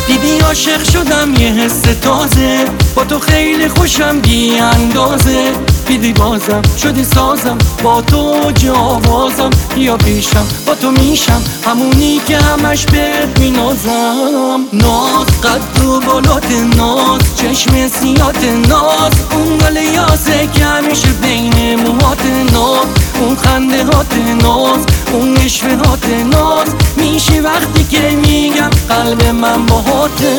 دیدی عاشق شدم یه حس تازه، با تو خیلی خوشم بی اندازه. دیدی بازم شدی سازم، با تو جاوازم. بیا پیشم با تو میشم همونی که همش بهت مینازم. ناز قد و بالات ناز، چشم سیات ناز، اون گل یاسه که همیشه بین موهات ناز، اون خنده هات ناز، اون نشوه هات ناز. میشی وقتی که میگم قلب من باهاته.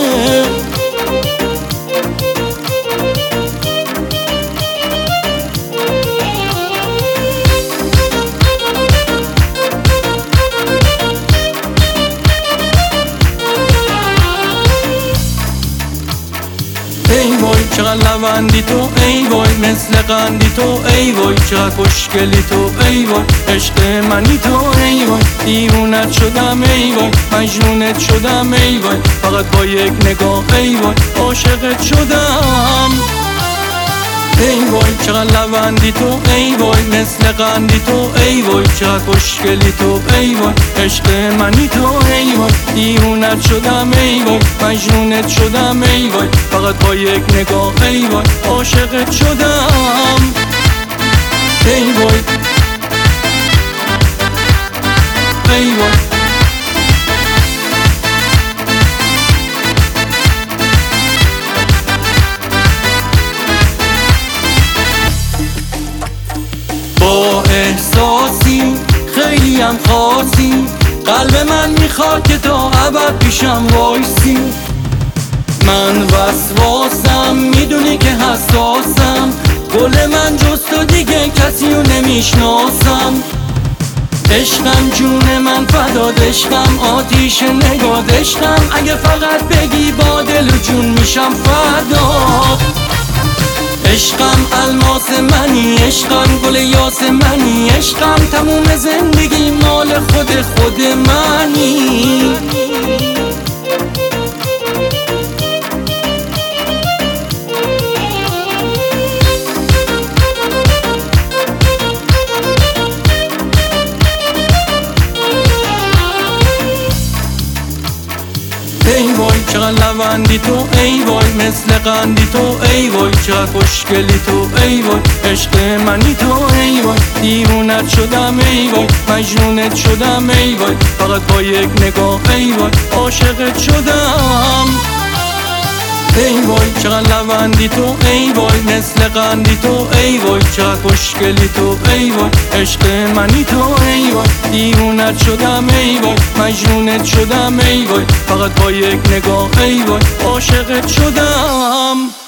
ای وای چقدر لبندی تو، ای وای مثل قندی تو، ای وای چقدر خوشگلی تو، ای وای عشق منی تو، ای وای دیوونت شدم، ای وای مجنونت شدم، ای وای فقط با یک نگاه ای وای عاشقت شدم. ای وای چقدر لبندی تو، ای وای مثل قندی تو، ای وای چقدر خوشگلی تو، ای وای عشق منی تو، ای وای دیوونت شدم، ای وای مجنونت شدم، ای وای فقط با یک نگاه ای وای عاشقت شدم. ای وای ای وای با احساسی خیلی هم خاصی، قلب من میخواد که تا ابد پیشم وایسی. من وسواسم میدونی که حساسم، گل من جز تو دیگه کسی رو نمیشناسم. عشقم جون من فداد، عشقم آتیش نگاد، عشقم اگه فقط بگی با دل و جون میشم فداد. عشقم الماس منی، عشقم گل یاس منی، عشقم تموم زندگی مال خود منی. ای وای چقدر لبندی تو، ای وای مثل قندی تو، ای وای چقدر خوشگلی تو، ای وای عشق منی تو، ای وای دیوونت شدم، ای وای مجنونت شدم، ای وای فقط با یک نگاه ای وای عاشقت شدم. ای وای چقدر لبندی تو، ای وای مثل قندی تو، ای وای چقدر خوشگلی تو، ای وای عشق منی تو، ای وای دیوونت شدم، ای وای مجنونت شدم، ای وای فقط با یک نگاه ای وای عاشقت شدم.